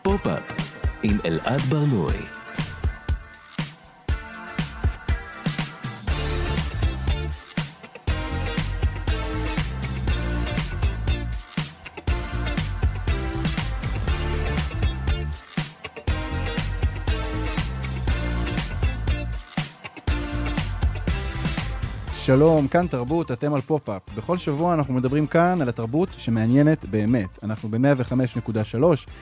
פופ-אפ עם אלעד ברנועי. שלום, כאן תרבות, אתם על פופ-אפ. בכל שבוע אנחנו מדברים כאן על התרבות שמעניינת באמת. אנחנו ב-105.3,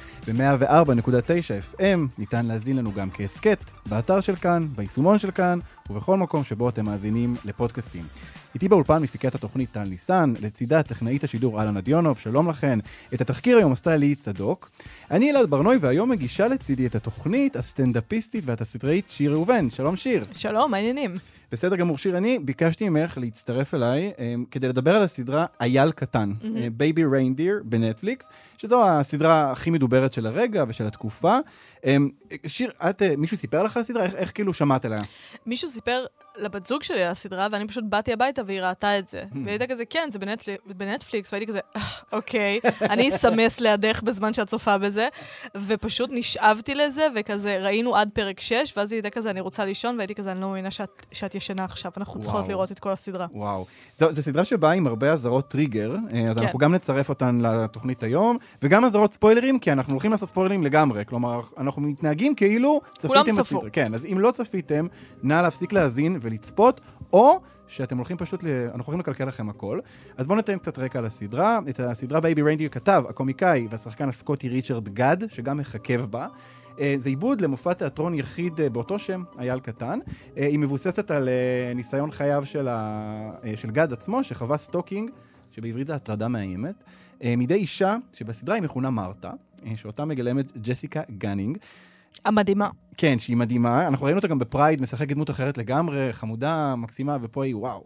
ב-104.9 FM, ניתן להזין לנו גם כעסקט, באתר של כאן, ביישומון של כאן, ובכל מקום שבו אתם מאזינים לפודקאסטים. איתי באולפן מפיקת התוכנית טל ניסן, לצידה טכנאית השידור אלנה דיונוב, שלום לכן. את התחקיר היום עשתה לי צדוק. אני אלעד ברנועי, והיום מגישה לצידי את התוכנית הסטנדאפיסטית והתסריטאית שיר ראובן. שלום שיר. שלום, מעניינים. בסדר גמור שיר, אני ביקשתי ממך להצטרף אליי כדי לדבר על הסדרה אייל קטן, בייבי ריינדיר בנטפליקס, שזו הסדרה הכי מדוברת של הרגע ושל התקופה. שיר, מישהו סיפר לך על הסדרה? איך כאילו שמעת עליה? מישהו סיפר לבת זוג שלי על הסדרה, ואני פשוט באתי הביתה והיא ראתה את זה. והייתה כזה, כן, זה בנטפליקס, והייתי כזה, אוקיי, אני אסמס לידך בזמן שאת צופה בזה, ופשוט נשאבתי לזה, וכזה ראינו עד פרק 6, ואז היא הייתה כזה, אני רוצה לישון, והייתי כזה, אני לא מאמינה שאת ישנה עכשיו, אנחנו צריכות לראות את כל הסדרה. וואו. זו סדרה שבאה עם הרבה עזרות טריגר, אז אנחנו גם נצרף אותן לתוכנית היום, וגם עזרות ספוילרים, כי אנחנו הולכים לעשות ספוילרים לגמרי, כלומר, אנחנו מתנהגים כאילו צפיתם בסדרה. כן, אז אם לא צפיתם, נא להפסיק להאזין ולצפות, או שאתם הולכים פשוט, אנחנו הולכים לקלקל לכם הכל. אז בואו ניתן קצת רקע על הסדרה. את הסדרה בייבי ריינדיר כתב הקומיקאי והשחקן הסקוטי ריצ'רד גד, שגם מחכב בה. זה עיבוד למופע תיאטרון יחיד באותו שם, אייל קטן. היא מבוססת על ניסיון חייו של גד עצמו, שחווה סטוקינג, שבעברית זה הטרדה מאיימת, מידי אישה שבסדרה היא מכונה מרתה, שאותה מגלמת ג'סיקה גנינג. המדהימה. כן, שהיא מדהימה. אנחנו ראינו אותה גם בפרייד, משחקת דמות אחרת לגמרי, חמודה, מקסימה, ופה היא וואו.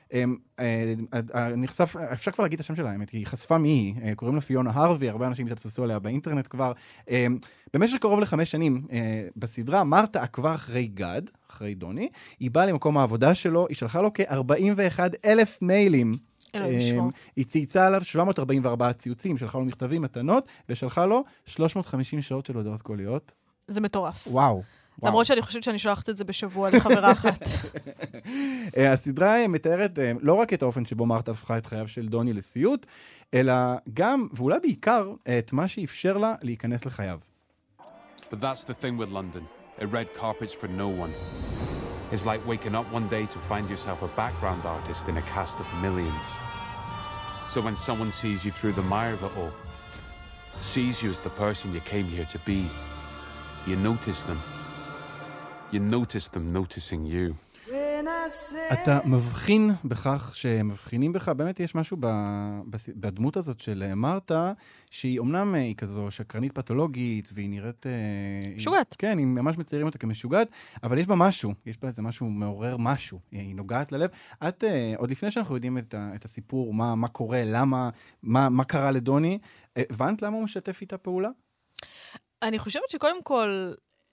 אפשר כבר להגיד את השם שלה, האמת, היא חשפה מי היא, קוראים לה פיונה הרווי, הרבה אנשים התבססו עליה באינטרנט כבר. במשך קרוב ל5 שנים, בסדרה, מרתה עקבה אחרי גד, אחרי דוני, היא באה למקום העבודה שלו, היא שלחה לו כ-41,000 מיילים. היא צייצה עליו 744 ציוצים, שלחה לו מכתבים, מתנות, ושלחה לו 350 שעות של הודעות קוליות. זה מטורף. וואו. למרות שאני חושבת שאני שולחת את זה בשבוע לחברה אחת. הסדרה מתארת לא רק את האופן שבו מרתה הפכה את חייו של דוני לסיוט, אלא גם, ואולי בעיקר, את מה שאפשר לה להיכנס לחייו. But that's the thing with London. It red carpets for no one. It's like waking up one day to find yourself a background artist in a cast of millions. So when someone sees you through the mire of it all, sees you as the person you came here to be, you notice them. You notice them noticing you. אתה מבחין בכך שמבחינים בך, באמת יש משהו בדמות הזאת של מרתה, שהיא אומנם היא כזו שקרנית פתולוגית, והיא נראית... משוגעת. כן, היא ממש מציירים אותה כמשוגעת, אבל יש בה משהו, יש בה איזה משהו מעורר משהו, היא נוגעת ללב. את, עוד לפני שאנחנו יודעים את הסיפור, מה קורה, למה, מה קרה לדוני, הבנת למה הוא משתף איתה פעולה? אני חושבת שקודם כל...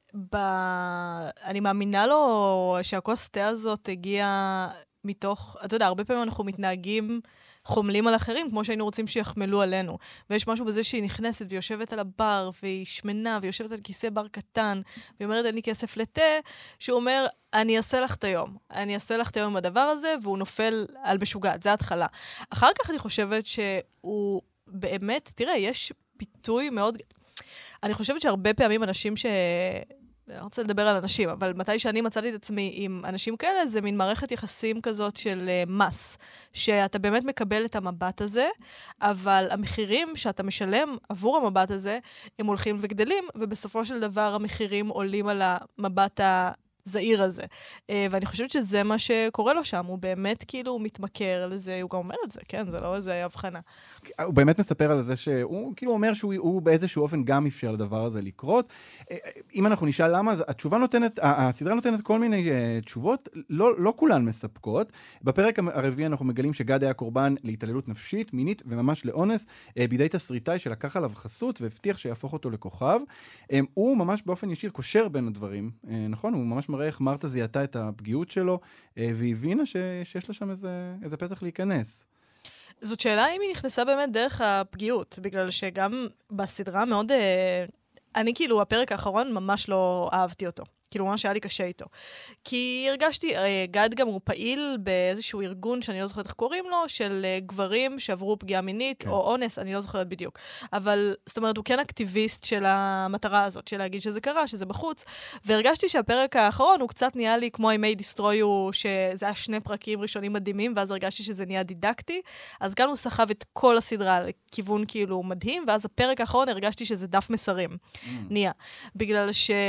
אני מאמינה לו שהכוס תה הזאת הגיעה מתוך, אתה יודע, הרבה פעמים אנחנו מתנהגים חומלים על אחרים, כמו שהיינו רוצים שיחמלו עלינו. ויש משהו בזה שהיא נכנסת ויושבת על הבר, והיא שמנה, ויושבת על כיסא בר קטן, והיא אומרת, אין לי כסף לתה, שהוא אומר, אני אעשה לך את היום. אני אעשה לך את היום בדבר הזה, והוא נופל על משוגעת. זה ההתחלה. אחר כך אני חושבת שהוא באמת, תראה, יש פיתוי מאוד... אני חושבת שהרבה פעמים אנשים אני לא רוצה לדבר על אנשים, אבל מתי שאני מצאתי את עצמי עם אנשים כאלה, זה מין מערכת יחסים כזאת של מס, שאתה באמת מקבל את המבט הזה, אבל המחירים שאתה משלם עבור המבט הזה, הם הולכים וגדלים, ובסופו של דבר המחירים עולים על המבט הזעיר הזה. ואני חושבת שזה מה שקורה לו שם, הוא באמת כאילו מתמכר לזה, הוא גם אומר את זה, כן? זה לא איזה הבחנה. הוא באמת מספר על זה שהוא כאילו אומר שהוא באיזשהו אופן גם אפשר לדבר הזה לקרות. אם אנחנו נשאל למה, התשובה נותנת, הסדרה נותנת כל מיני תשובות, לא כולן מספקות. בפרק הרביעי אנחנו מגלים שגד היה קורבן להתעללות נפשית, מינית וממש לאונס, בידי תסריטאי שלקח עליו חסות והבטיח שיהפוך אותו לכוכב. הוא ממש באופן ישיר קושר בין הדברים, נכון? הוא ממש מראה איך מרתה זיהתה את הפגיעות שלו, והבינה שיש לה שם איזה פתח להיכנס. זאת שאלה אם היא נכנסה באמת דרך הפגיעות, בגלל שגם בסדרה מאוד אני כאילו, הפרק האחרון ממש לא אהבתי אותו. כאילו, ממש היה לי קשה איתו. כי הרגשתי, גד גם הוא פעיל באיזשהו ארגון, שאני לא זוכרת איך קוראים לו, של גברים שעברו פגיעה מינית, או אונס, אני לא זוכרת בדיוק. אבל, זאת אומרת, הוא כן אקטיביסט של המטרה הזאת, של להגיד שזה קרה, שזה בחוץ. והרגשתי שהפרק האחרון, הוא קצת נהיה לי כמו I May Destroy You, שזה היה 2 פרקים ראשונים מדהימים, ואז הרגשתי שזה נהיה דידקטי. אז כאן הוא סחב את כל הסדרה לכיוון כאילו מדהים, ואז הפרק האחרון הרגשתי שזה דף מסרים. נהיה. בגלל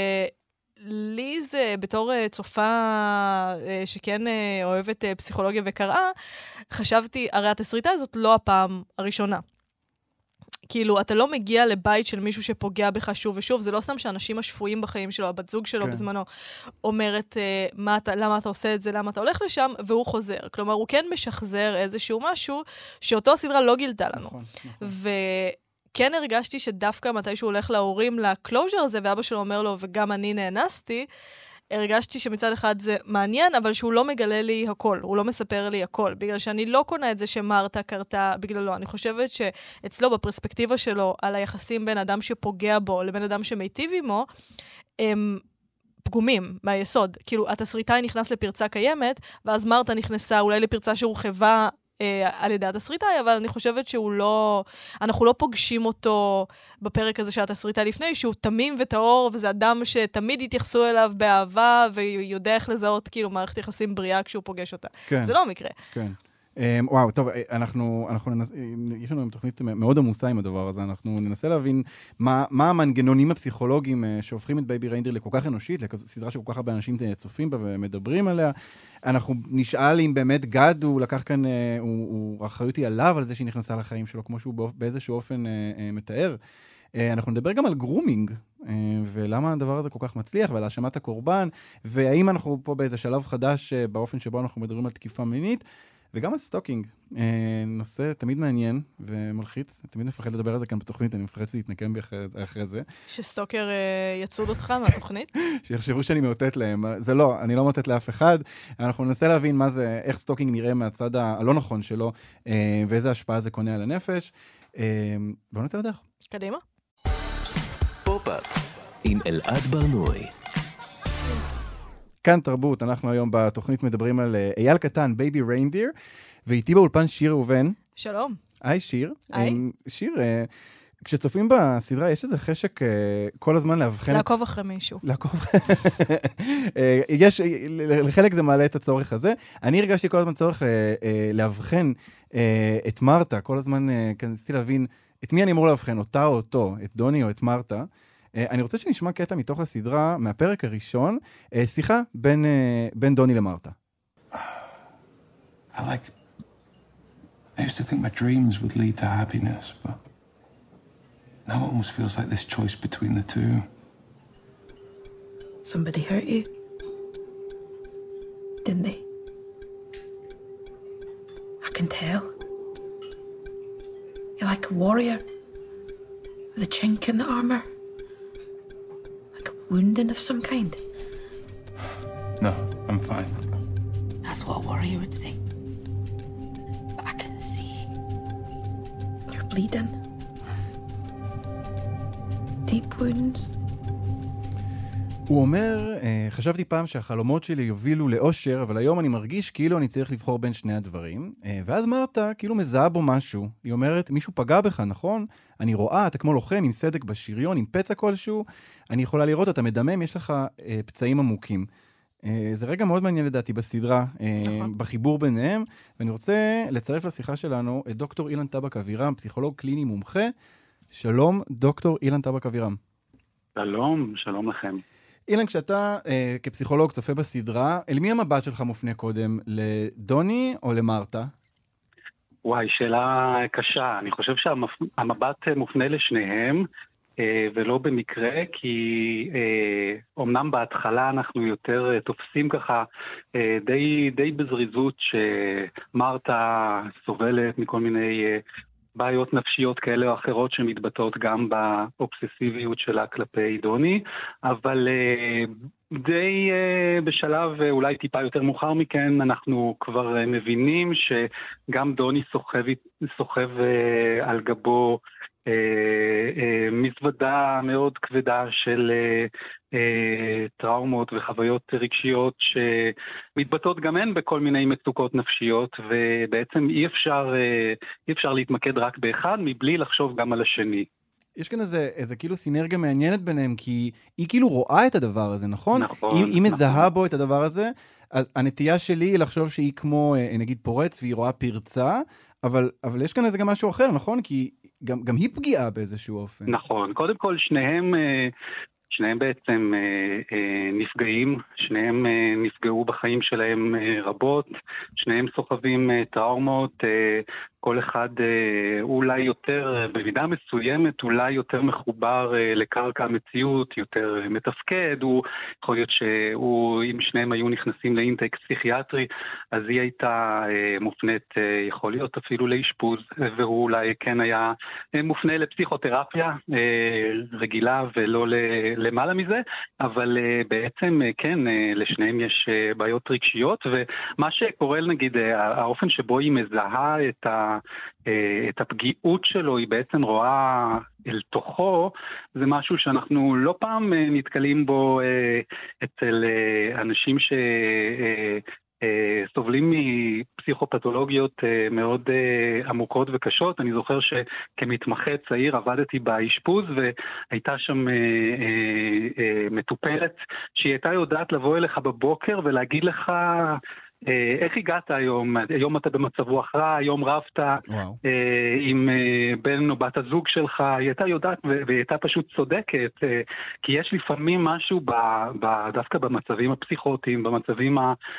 לי זה בתור צופה שכן אוהבת פסיכולוגיה וקראה, חשבתי, הרי התסריטה הזאת לא הפעם הראשונה. כאילו, אתה לא מגיע לבית של מישהו שפוגע בך שוב ושוב, זה לא סתם שאנשים השפויים בחיים שלו, הבת זוג שלו בזמנו, אומרת, למה אתה עושה את זה, למה אתה הולך לשם, והוא חוזר. כלומר, הוא כן משחזר איזשהו משהו, שאותו הסדרה לא גילתה לנו. נכון. כן הרגשתי שדווקא מתי שהוא הולך להורים לקלוז'ר הזה, ואבא שלו אומר לו, וגם אני נאנסתי, הרגשתי שמצד אחד זה מעניין, אבל שהוא לא מגלה לי הכל, הוא לא מספר לי הכל, בגלל שאני לא קונה את זה שמרתה קרתה בגללו. אני חושבת שאצלו, בפרספקטיבה שלו, על היחסים בין אדם שפוגע בו לבין אדם שמיטיב עמו, הם פגומים מהיסוד. כאילו, התסריטאי נכנס לפרצה קיימת, ואז מרתה נכנסה אולי לפרצה שהורחבה על ידי התסריטאי, אבל אני חושבת שהוא לא, אנחנו לא פוגשים אותו בפרק הזה של התסריטאי לפני, שהוא תמים וטהור, וזה אדם שתמיד יתייחסו אליו באהבה, ויודע איך לזהות כאילו מערכת יחסים בריאה כשהוא פוגש אותה. כן. זה לא המקרה. כן. וואו, טוב, יש לנו תוכנית מאוד עמוסה עם הדבר הזה, אנחנו ננסה להבין מה המנגנונים הפסיכולוגיים שהופכים את בייבי ריינדיר לכל כך אנושית, לסדרה שכל כך הרבה אנשים צופים בה ומדברים עליה. אנחנו נשאל אם באמת גד הוא לקח כאן, האחריות היא עליו על זה שהיא נכנסה לחיים שלו, כמו שהוא באיזשהו אופן מתאר. אנחנו נדבר גם על גרומינג, ולמה הדבר הזה כל כך מצליח, ועל האשמת הקורבן, והאם אנחנו פה באיזה שלב חדש באופן שבו אנחנו מדברים על תקיפה מינית, וגם על סטוקינג, נושא תמיד מעניין ומלחיץ, תמיד מפחד לדבר על זה כאן בתוכנית, אני מפחד שתתנקם בי אחרי זה. שסטוקר יצוד אותך מהתוכנית? שיחשבו שאני מאותת להם, זה לא, אני לא מאותת לאף אחד, אנחנו ננסה להבין מה זה, איך סטוקינג נראה מהצד הלא נכון שלו, ואיזה השפעה זה קונה על הנפש. בואו נצא לדרך. קדימה. פופ-אפ עם אלעד ברנועי. כאן תרבות, אנחנו היום בתוכנית מדברים על אייל קטן, בייבי ריינדיר, ואיתי באולפן שיר ראובן. שלום. היי שיר. היי. שיר, כשצופים בסדרה, יש איזה חשק כל הזמן להבחן... לעקוב אחרי מישהו. לעקוב. לחלק זה מעלה את הצורך הזה. אני הרגשתי כל הזמן צורך להבחן את מרתה, כל הזמן ניסיתי להבין את מי אני אמור להבחן, אותה או אותו, את דוני או את מרתה. אני רוצה שנשמע קטע מתוך הסדרה, מהפרק הראשון, שיחה בין דוני למרתה. I used to think my dreams would lead to happiness, but now it almost feels like this choice between the two. Somebody hurt you? Didn't they? I can tell. You're like a warrior with a chink in the armor. Like a wounding of some kind. No, I'm fine. That's what a warrior would say. But I can see you're bleeding. Deep wounds. הוא אומר, חשבתי פעם שהחלומות שלי יובילו לאושר, אבל היום אני מרגיש כאילו אני צריך לבחור בין שני הדברים. ואז מרתה, כאילו מזהה בו משהו. היא אומרת, מישהו פגע בך, נכון? אני רואה, אתה כמו לוחם עם סדק בשריון, עם פצע כלשהו. אני יכולה לראות, אתה מדמם, יש לך פצעים עמוקים. זה רגע מאוד מעניין לדעתי בסדרה, בחיבור ביניהם. ואני רוצה לצרף לשיחה שלנו את דוקטור אילן טבק אבירם, פסיכולוג קליני מומחה. שלום, דוקטור אילן טבק אבירם. שלום, שלום לכם. אילן, כשאתה כפסיכולוג צופה בסדרה, אל מי המבט שלך מופנה קודם? לדוני או למרתה? וואי, שאלה קשה. אני חושב שהמבט מופנה לשניהם, ולא במקרה, כי אומנם בהתחלה אנחנו יותר תופסים ככה די בזריזות שמרתה סובלת מכל מיני בעיות נפשיות כאלה או אחרות שמתבטאות גם באובססיביות שלה כלפי דוני, אבל די בשלב אולי טיפה יותר מאוחר מכן אנחנו כבר מבינים שגם דוני סוחב על גבו מזוודה מאוד כבדה של טראומות וחוויות רגשיות שמתבטאות גם הן בכל מיני מצוקות נפשיות, ובעצם אי אפשר להתמקד רק באחד מבלי לחשוב גם על השני. יש כאן איזה כאילו סינרגיה מעניינת ביניהם, כי היא כאילו רואה את הדבר הזה, נכון? נכון. היא מזהה בו את הדבר הזה, הנטייה שלי היא לחשוב שהיא כמו, נגיד, פורץ, והיא רואה פרצה, אבל יש כאן איזה גם משהו אחר, נכון? כי גם היא פגיעה באיזשהו אופן. נכון. קודם כל, שניהם בעצם נפגעים, שניהם נפגעו בחיים שלהם רבות, שניהם סוחבים טראומות, כל אחד אולי יותר, במידה מסוימת, אולי יותר מחובר לקרקע המציאות, יותר מתפקד, הוא יכול להיות אם שניהם היו נכנסים לאינטק פסיכיאטרי, אז היא הייתה מופנית, יכול להיות אפילו לאשפוז, והוא אולי כן היה מופנה לפסיכותרפיה רגילה ולא למעלה מזה, אבל בעצם כן, לשניהם יש בעיות רגשיות, ומה שקורה, נגיד, האופן שבו היא מזהה את הפגיעות שלו, היא בעצם רואה אל תוכו, זה משהו שאנחנו לא פעם נתקלים בו אצל אנשים סובלים מפסיכופתולוגיות מאוד עמוקות וקשות. אני זוכר שכמתמחה צעיר עבדתי באשפוז, והייתה שם מטופלת שהיא הייתה יודעת לבוא אליך בבוקר ולהגיד לך, איך הגעת היום? היום אתה במצב רוח רע, היום רבת עם בן או בת הזוג שלך, היא הייתה יודעת והיא הייתה פשוט צודקת, כי יש לפעמים משהו דווקא במצבים הפסיכוטיים, במצבים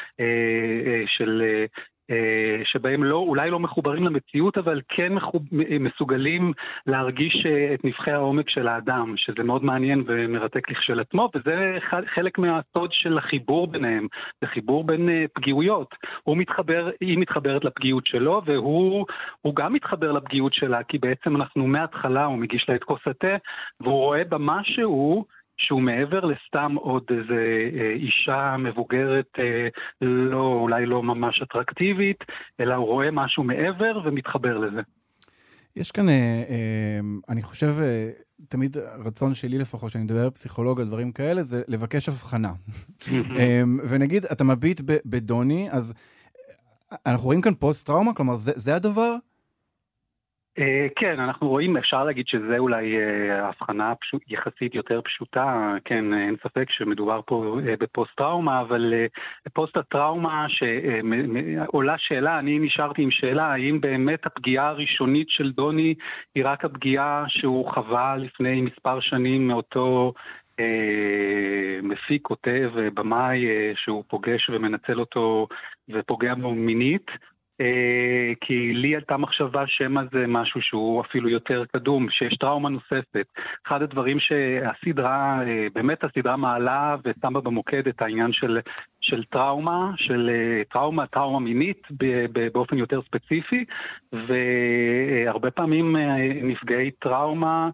שבהם אולי לא מחוברים למציאות, אבל כן מסוגלים להרגיש את נבחי העומק של האדם, שזה מאוד מעניין ומרתק לכשלעצמו, וזה חלק מהסוד של החיבור ביניהם, זה חיבור בין פגיעויות. היא מתחברת לפגיעות שלו, והוא גם מתחבר לפגיעות שלה, כי בעצם אנחנו מההתחלה, הוא מגיש לה את כוס התה, והוא רואה במשהו שהוא מעבר לסתם עוד איזה אישה מבוגרת, אולי לא ממש אטרקטיבית, אלא הוא רואה משהו מעבר ומתחבר לזה. יש כאן, אני חושב, תמיד רצון שלי לפחות, שאני מדבר פסיכולוג על דברים כאלה, זה לבקש הבחנה. ונגיד, אתה מביט בדוני, אז אנחנו רואים כאן פוסט-טראומה, כלומר, זה הדבר? כן, אנחנו רואים, אפשר להגיד שזה אולי הבחנה יחסית יותר פשוטה, כן, אין ספק שמדובר פה בפוסט-טראומה, אבל פוסט-הטראומה שעולה שאלה, אני נשארתי עם שאלה, האם באמת הפגיעה הראשונית של דוני היא רק הפגיעה שהוא חווה לפני מספר שנים מאותו מפיק, כותב, במאי, שהוא פוגש ומנצל אותו ופוגע בו מינית, כי לי הייתה מחשבה שמה זה משהו שהוא אפילו יותר קדום, שיש טראומה נוספת. אחד הדברים שהסדרה, באמת הסדרה מעלה ושמה במוקד את העניין של טראומה, טראומה מינית באופן יותר ספציפי, והרבה פעמים נפגעי טראומה,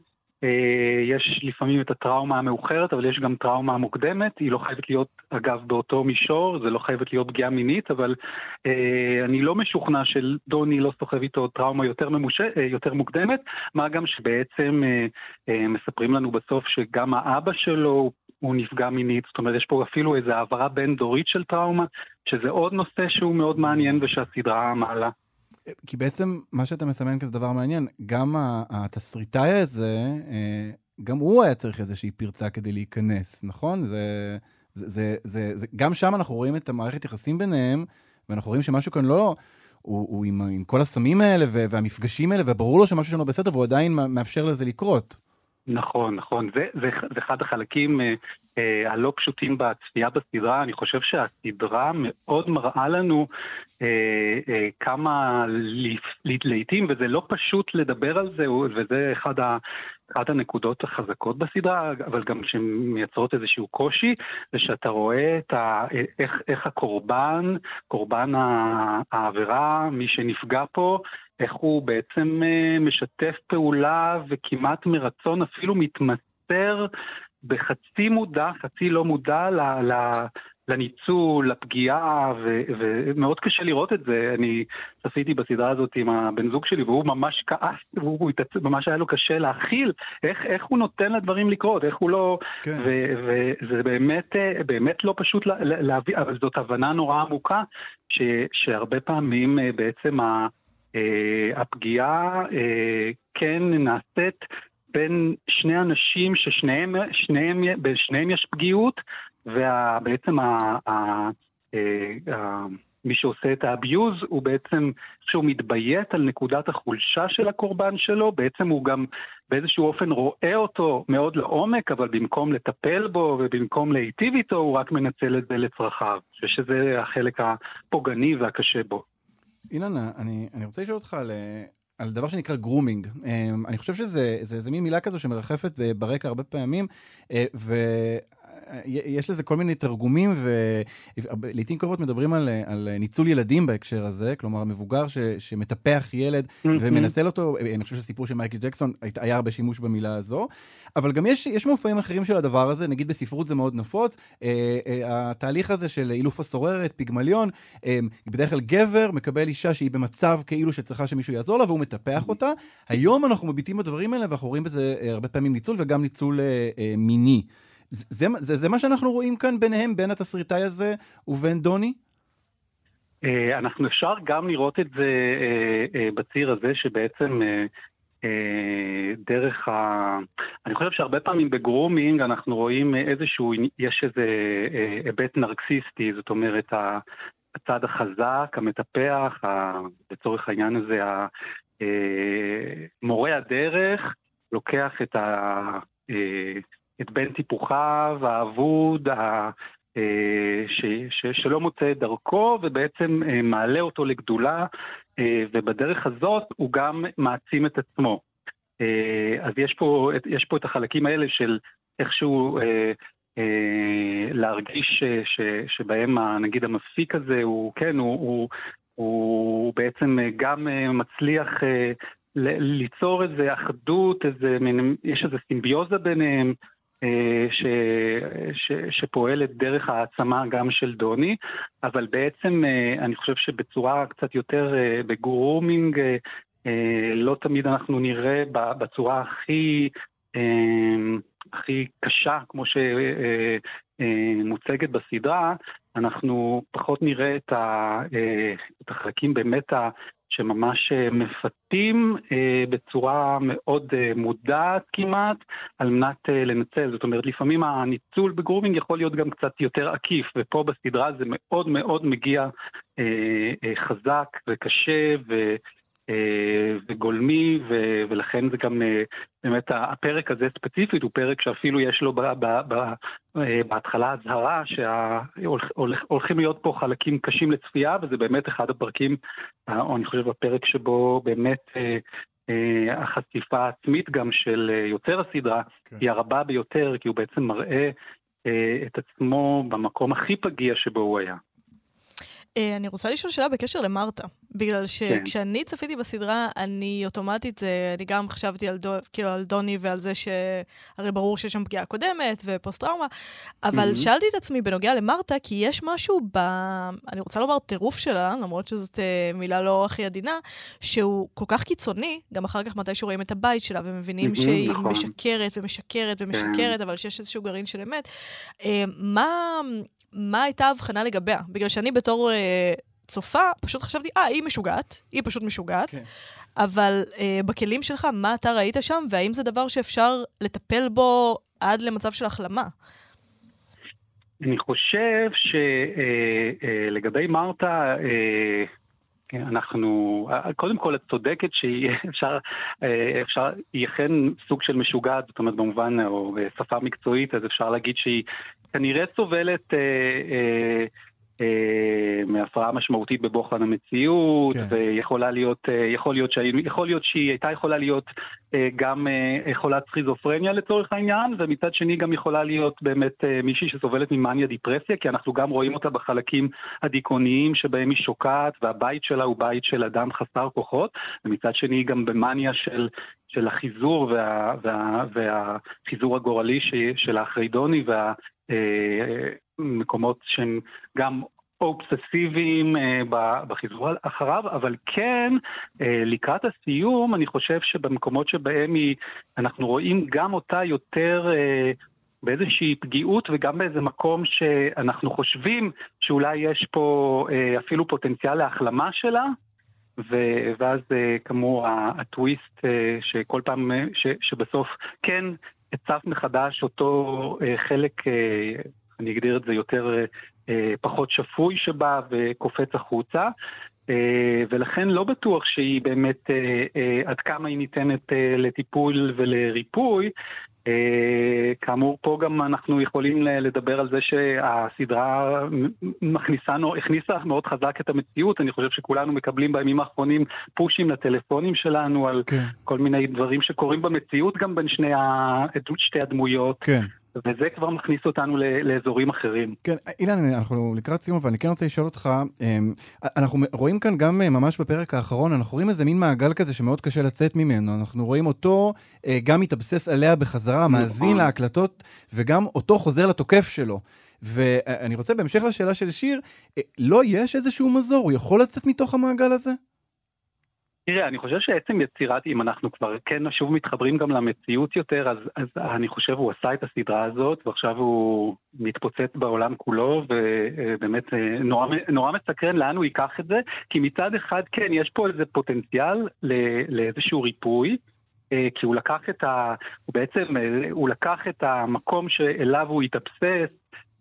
יש לפעמים את הטראומה המאוחרת, אבל יש גם טראומה המוקדמת, היא לא חייבת להיות אגב באותו מישור, זה לא חייבת להיות פגיעה מינית, אבל אני לא משוכנע שדוני לא סוחב איתו טראומה יותר מוקדמת, מה גם שבעצם מספרים לנו בסוף שגם האבא שלו הוא נפגע מינית, זאת אומרת יש פה אפילו איזו העברה בין דורית של טראומה, שזה עוד נושא שהוא מאוד מעניין ושהסדרה מעלה. כי בעצם מה שאתה מסמן כזה דבר מעניין, גם התסריטאי הזה, גם הוא היה צריך איזושהי פרצה כדי להיכנס, נכון? גם שם אנחנו רואים את המערכת יחסים ביניהם, ואנחנו רואים שמשהו כאן הוא עם כל הסמים האלה והמפגשים האלה, וברור לו שמשהו שלנו בסדר, והוא עדיין מאפשר לזה לקרות. נכון. זה אחד החלקים הלא פשוטים בצפייה בסדרה. אני חושב שהסדרה מאוד מראה לנו כמה לעתים, וזה לא פשוט לדבר על זה, וזה אחת הנקודות החזקות בסדרה, אבל גם שמייצרות איזשהו קושי, זה שאתה רואה איך קורבן העבירה, מי שנפגע פה, איך הוא בעצם משתף פעולה וכמעט מרצון אפילו מתמסר בחצי מודע, חצי לא מודע לניצול, לפגיעה, ומאוד קשה לראות את זה. אני צפיתי בסדרה הזאת עם הבן זוג שלי, והוא ממש כעס, והוא ממש היה לו קשה להכיל, איך הוא נותן לדברים לקרות, איך הוא לא... כן. וזה באמת לא פשוט להביא, אבל זאת הבנה נורא עמוקה, שהרבה פעמים בעצם הפגיעה כן נעשית בין שני אנשים שבשניהם יש פגיעות, ובעצם מי שעושה את האביוז הוא בעצם, כשהוא מתביית על נקודת החולשה של הקורבן שלו, בעצם הוא גם באיזשהו אופן רואה אותו מאוד לעומק, אבל במקום לטפל בו ובמקום להיטיב איתו, הוא רק מנצל את זה לצרכיו, ושזה החלק הפוגעני והקשה בו. אילנה, אני רוצה לשאול אותך על דבר שנקרא גרומינג. אני חושב שזה מין מילה כזו שמרחפת ברקע הרבה פעמים, יש לזה כל מיני תרגומים, ולעיתים קרובות מדברים על ניצול ילדים בהקשר הזה, כלומר, מבוגר שמטפח ילד ומנצל אותו. אני חושב שהסיפור של מייקל ג'קסון היה הרבה שימוש במילה הזו, אבל גם יש מופעים אחרים של הדבר הזה, נגיד בספרות זה מאוד נפוץ, התהליך הזה של אילוף הסוררת, פיגמליון, בדרך כלל גבר מקבל אישה שהיא במצב כאילו שצריכה שמישהו יעזור לה, והוא מטפח אותה. היום אנחנו מביטים בדברים האלה, ואנחנו רואים בזה הרבה פעמים ניצול, וגם ניצול מיני. זה מה שאנחנו רואים כאן ביניהם, בין התסריטאי הזה ובין דוני? אנחנו אפשר גם לראות את זה בציר הזה, שבעצם דרך אני חושב שהרבה פעמים בגרומינג אנחנו רואים יש איזה היבט נרקסיסטי, זאת אומרת, הצד החזק, המטפח, בצורך העניין הזה, מורה הדרך, לוקח את בן טיפוחיו, האבוד, שלא מוצא את דרכו, ובעצם מעלה אותו לגדולה, ובדרך הזאת הוא גם מעצים את עצמו. אז יש פה את החלקים האלה של איכשהו להרגיש שבהם נגיד המפיק הזה, הוא בעצם גם מצליח ליצור איזו אחדות, יש איזו סימביוזה ביניהם, שפועלת דרך העצמה גם של דוני, אבל בעצם אני חושב שבצורה קצת יותר בגרומינג, לא תמיד אנחנו נראה בצורה הכי קשה, כמו שמוצגת בסדרה, אנחנו פחות נראה את החלקים באמת שממש מפתים בצורה מאוד מודעת כמעט, על מנת לנצל. זאת אומרת, לפעמים הניצול בגרומינג יכול להיות גם קצת יותר עקיף, ופה בסדרה זה מאוד מאוד מגיע חזק וקשה וגולמי, ולכן זה גם באמת הפרק הזה ספציפית, הוא פרק שאפילו יש לו בהתחלה הזהרה שהולכים להיות פה חלקים קשים לצפייה, וזה באמת אחד הפרקים, או אני חושב הפרק שבו באמת החשיפה העצמית גם של יוצר הסדרה היא הרבה ביותר, כי הוא בעצם מראה את עצמו במקום הכי פגיע שבו הוא היה. אני רוצה לשאול שאלה בקשר למרתה, בגלל שכשאני צפיתי בסדרה, אני אוטומטית, אני גם חשבתי על דוני ועל זה שהרי ברור שיש שם פגיעה קודמת ופוסט-טראומה, אבל שאלתי את עצמי בנוגע למרתה, כי יש משהו אני רוצה לומר טירוף שלה, למרות שזאת מילה לא הכי עדינה, שהוא כל כך קיצוני, גם אחר כך מתי שרואים את הבית שלה, ומבינים שהיא משקרת ומשקרת ומשקרת, אבל שיש איזשהו גרעין של אמת. מה הייתה ההבחנה לגביה? בגלל שאני בתור צופה, פשוט חשבתי, היא משוגעת, היא פשוט משוגעת, אבל בכלים שלך, מה אתה ראית שם, והאם זה דבר שאפשר לטפל בו עד למצב של החלמה? אני חושב שלגבי מרתה, אנחנו, קודם כל את צודקת שאפשר, היא אכן סוג של משוגעת, זאת אומרת במובן, או בשפה מקצועית, אז אפשר להגיד שהיא כנראה סובלת מהפרעה משמעותית בבוחן המציאות, ויכולה להיות, יכול להיות שהיא הייתה יכולה להיות גם חולת סכיזופרניה לצורך העניין, ומצד שני גם יכולה להיות באמת מישהי שסובלת ממניה דיפרסיה, כי אנחנו גם רואים אותה בחלקים הדיכאוניים שבהם היא שוקעת, והבית שלה הוא בית של אדם חסר כוחות, ומצד שני גם במניה של החיזור והחיזור הגורלי של האחרי דוני מקומות שהם גם אובססיביים בחיזור אחריו, אבל כן, לקראת הסיום, אני חושב שבמקומות שבהם אנחנו רואים גם אותה יותר באיזושהי פגיעות, וגם באיזה מקום שאנחנו חושבים שאולי יש פה אפילו פוטנציאל להחלמה שלה, ואז כאמור הטוויסט שכל פעם, שבסוף כן הצף מחדש אותו חלק, אני אגדיר את זה יותר פחות שפוי שבא וקופץ החוצה, ולכן לא בטוח שהיא באמת עד כמה היא ניתנת לטיפול ולריפוי. כאמור פה גם אנחנו יכולים לדבר על זה שהסדרה הכניסה מאוד חזק את המציאות. אני חושב שכולנו מקבלים בימים האחרונים פושים לטלפונים שלנו על כל מיני דברים שקורים במציאות גם בין שתי הדמויות. כן. וזה כבר מכניס אותנו לאזורים אחרים. כן, אילן, אנחנו לקראת סיום, ואני כן רוצה לשאול אותך, אנחנו רואים כאן גם ממש בפרק האחרון, אנחנו רואים איזה מין מעגל כזה שמאוד קשה לצאת ממנו, אנחנו רואים אותו גם מתאבסס עליה בחזרה, מאזין להקלטות, וגם אותו חוזר לתוקף שלו. ואני רוצה בהמשך לשאלה של שיר, לא יש איזשהו מזור, הוא יכול לצאת מתוך המעגל הזה? תראה, אני חושב שעצם יצירת, אם אנחנו כבר כן שוב מתחברים גם למציאות יותר, אז אני חושב הוא עשה את הסדרה הזאת, ועכשיו הוא מתפוצץ בעולם כולו, ובאמת נורא מסקרן לאן הוא ייקח את זה, כי מצד אחד כן, יש פה איזה פוטנציאל לאיזשהו ריפוי, כי הוא לקח את המקום שאליו הוא התאבסס,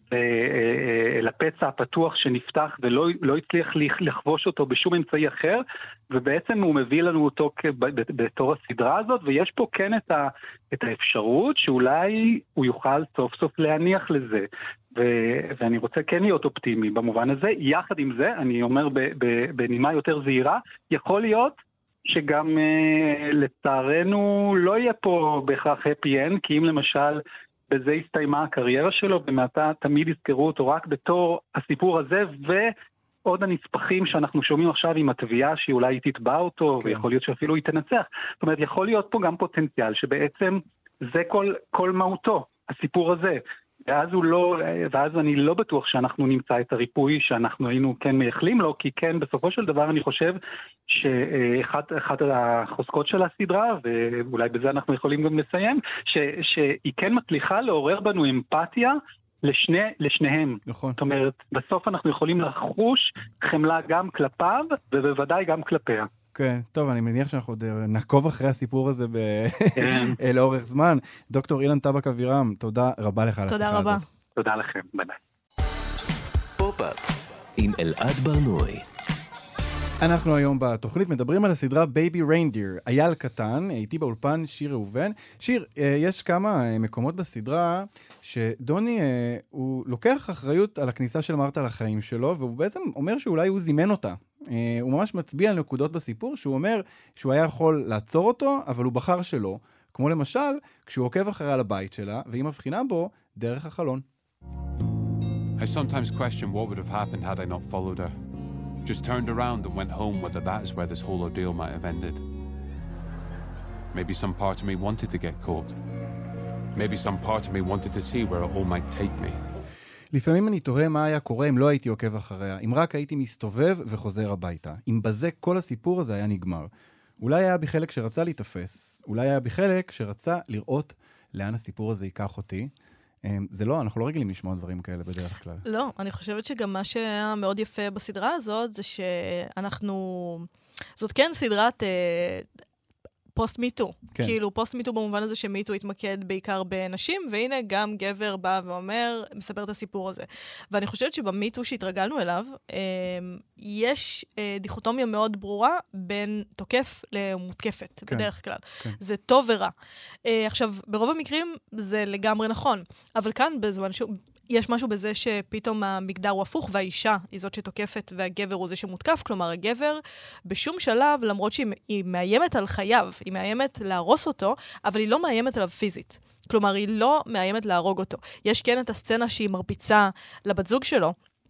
לפצע הפתוח שנפתח ולא הצליח לחבוש אותו בשום אמצעי אחר, ובעצם הוא מביא לנו אותו בתור הסדרה הזאת, ויש פה כן את האפשרות שאולי הוא יוכל סוף סוף להניח לזה, ואני רוצה כן להיות אופטימי במובן הזה. יחד עם זה, אני אומר בנימה יותר זהירה, יכול להיות שגם לצערנו לא יהיה פה בהכרח happy end, כי אם למשל בזה הסתיימה הקריירה שלו, ומעתה תמיד יזכרו אותו רק בתור הסיפור הזה, ועוד הנספחים שאנחנו שומעים עכשיו עם התביעה שאולי היא תתבע אותו, כן. ויכול להיות שאפילו היא תנצח. זאת אומרת, יכול להיות פה גם פוטנציאל, שבעצם זה כל מהותו, הסיפור הזה. ואז אני לא בטוח שאנחנו נמצא את הריפוי שאנחנו היינו כן מייחלים לו, כי כן, בסופו של דבר אני חושב שאחת החוזקות של הסדרה, ואולי בזה אנחנו יכולים גם לסיים, שהיא כן מצליחה לעורר בנו אמפתיה לשניהם. נכון. זאת אומרת, בסוף אנחנו יכולים לחוש חמלה גם כלפיו, ובוודאי גם כלפיה. כן, טוב, אני מניח שאנחנו עוד נעקוב אחרי הסיפור הזה לאורך זמן. דוקטור אילן טבק אבירם, תודה רבה לך על השיחה הזאת. תודה רבה. תודה לכם, ביי ביי. פופ-אפ עם אלעד ברנועי. אנחנו היום בתוכנית מדברים על הסדרה בייבי ריינדיר. אייל קטן, איתי באולפן שיר ראובן. שיר, יש כמה מקומות בסדרה שדוני הוא לוקח אחריות על הכניסה של מרתה לחיים שלו, והוא בעצם אומר שאולי הוא זימן אותה. הוא ממש מצביע על נקודות בסיפור, שהוא אומר שהוא היה יכול לעצור אותו, אבל הוא בחר שלא. כמו למשל, כשהוא עוקב אחריה לבית שלה, והיא מבחינה בו דרך החלון. I sometimes question what would have happened had I not followed her. Just turned around and went home, whether that is where this whole ordeal might have ended. Maybe some part of me wanted to get caught. Maybe some part of me wanted to see where it all might take me. לפעמים אני תוהה מה היה קורה אם לא הייתי עוקב אחריה, אם רק הייתי מסתובב וחוזר הביתה. אם בזה כל הסיפור הזה היה נגמר. אולי היה בחלק שרצה להתאפס, אולי היה בחלק שרצה לראות לאן הסיפור הזה ייקח אותי. זה לא, אנחנו לא רגילים לשמוע דברים כאלה בדרך כלל. לא, אני חושבת שגם מה שהיה מאוד יפה בסדרה הזאת, זה שאנחנו... זאת כן סדרת פוסט מיטו. כן. כאילו פוסט מיטו במובן הזה שמיטו התמקד בעיקר בנשים, והנה גם גבר בא ואומר, מספר את הסיפור הזה. ואני חושבת שבמיטו שהתרגלנו אליו, יש דיכוטומיה מאוד ברורה בין תוקף למותקפת, כן. בדרך כלל. כן. זה טוב ורע. עכשיו, ברוב המקרים זה לגמרי נכון, אבל כאן בזמן יש משהו בזה שפתאום המגדר הוא הפוך, והאישה היא זאת שתוקפת, והגבר הוא זה שמותקף. כלומר, הגבר בשום שלב, למרות שהיא מאיימת על חייו, היא מאיימת להרוס אותו, אבל היא לא מאיימת עליו פיזית. כלומר, היא לא מאיימת להרוג אותו. יש כן את הסצנה שהיא מרביצה לבת זוג שלו,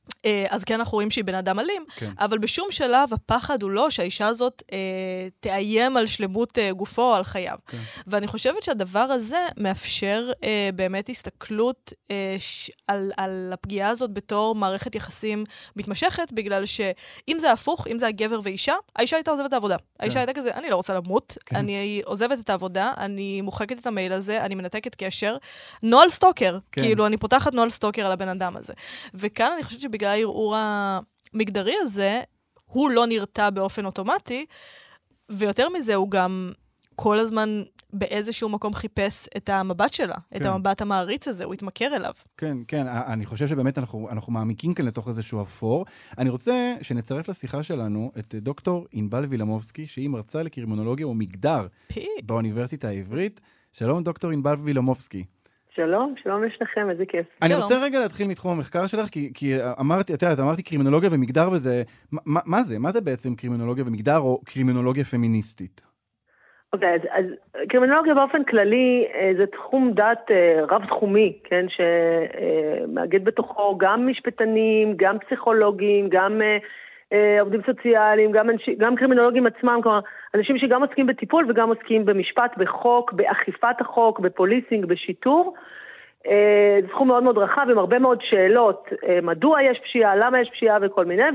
אז כן אנחנו רואים שהיא בן אדם אלים, אבל בשום שלב הפחד הוא לא שהאישה הזאת תאיים על שלמות גופו או על חייו. ואני חושבת שהדבר הזה מאפשר באמת הסתכלות על הפגיעה הזאת בתור מערכת יחסים מתמשכת, בגלל שאם זה הפוך, אם זה הגבר ואישה, האישה הייתה עוזבת את העבודה. האישה הייתה כזה, אני לא רוצה למות, אני עוזבת את העבודה, אני מוחקת את המייל הזה, אני מנתקת קשר. נועל סטוקר, כאילו אני פותחת נועל סטוקר על הבן אדם הזה. וכאן אני חושבת שבגלל הערעור המגדרי הזה, הוא לא נרתע באופן אוטומטי, ויותר מזה הוא גם כל הזמן באיזשהו מקום חיפש את המבט שלה, את המבט המעריץ הזה, הוא התמכר אליו. כן, כן, אני חושב שבאמת אנחנו מעמיקים כאן לתוך איזשהו אפור. אני רוצה שנצרף לשיחה שלנו את דוקטור ענבל וילמובסקי, שהיא מרצה לקרימינולוגיה ומגדר באוניברסיטה העברית. שלום דוקטור ענבל וילמובסקי. שלום, שלום לשניכם, איזה כיף. אני רוצה רגע להתחיל מתחום המחקר שלך, כי אמרתי קרימינולוגיה ומגדר, וזה, מה זה? מה זה בעצם קרימינולוגיה ומגדר, או קרימינולוגיה פמיניסטית? אוקיי, אז קרימינולוגיה באופן כללי, זה תחום דת רב-תחומי, כן, שמאגד בתוכו גם משפטנים, גם פסיכולוגים, גם עובדים סוציאליים, גם קרימינולוגים עצמם, כלומר, אנשים שגם עוסקים בטיפול וגם עוסקים במשפט, בחוק, באכיפת החוק, בפוליסינג, בשיטור. זה תחום מאוד מאוד רחב, עם הרבה מאוד שאלות, מדוע יש פשיעה, למה יש פשיעה וכל מיני,